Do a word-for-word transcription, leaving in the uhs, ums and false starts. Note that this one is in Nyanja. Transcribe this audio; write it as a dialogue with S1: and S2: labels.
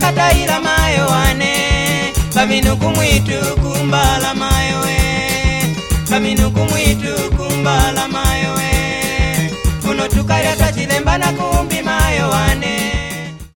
S1: kataila mayo wane Kaminu kumwitu kumbala mayo we Kaminu kumwitu kumbala mayo we Kuno tukarya tachilemba na kuwa